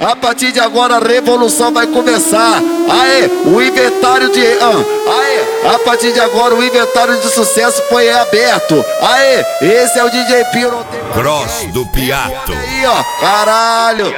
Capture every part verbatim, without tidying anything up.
A partir de agora a revolução vai começar. Aê, o inventário de... Ah, aê, a partir de agora o inventário de sucesso foi aberto. Aê, esse é o D J Pio, não tem mais Cross ninguém. do Piato. Aí, ó, caralho.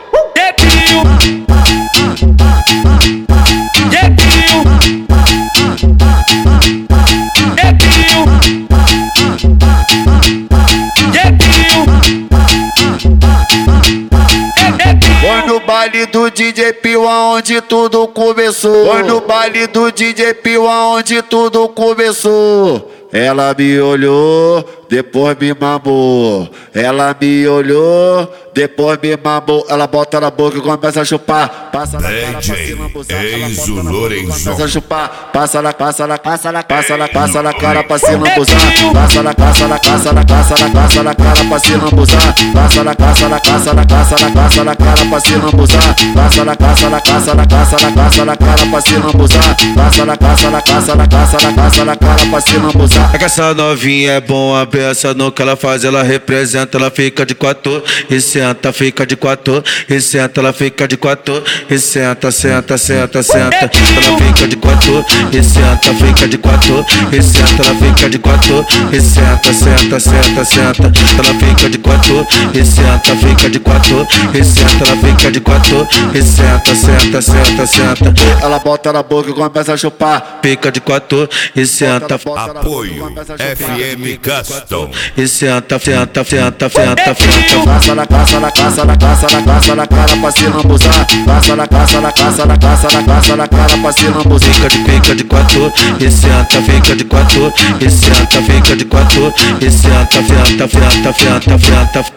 Foi no baile do D J Pio aonde tudo começou. Foi no baile do D J Pio aonde tudo começou. Ela me olhou, depois me mamou. Ela me olhou, depois me mamou. Ela bota na boca e começa a chupar. Passa na cara pra se lambuzar. Ela bota na boca e começa a chupar. Passa na, passa na, passa na, passa na, passa na cara pra se lambuzar. Passa na, passa na, passa na, passa na, passa na cara pra se lambuzar. Passa na, passa na, passa na, passa na, passa na cara pra se lambuzar. Passa na, passa na, passa na, passa na, passa na cara pra se lambuzar. Passa na, passa na, passa na, passa na, passa na cara pra se lambuzar. É que essa novinha é bom, a peça no que ela faz, ela representa, ela fica de quatro e senta, fica de quatro e senta, ela fica de quatro e senta, senta, senta, senta, ela fica de quatro e senta, fica de quatro e senta, ela fica de quatro e senta, senta, senta, senta, ela fica de quatro e senta, fica de quatro e senta, ela fica de quatro e senta, senta, senta, senta, ela bota na boca e começa a chupar. fica de quatro e senta. Apoio F M Custom. E senta, senta, senta, senta, senta. Passa na caça, na caça, na caça, na caça, na cara pra se lambuzar. Passa na caça, na caça, na caça, na caça, na cara pra se lambuzar. Fica de fica de quatro e senta, fica de quatro e senta, fica de quatro e senta, senta, senta, senta, senta.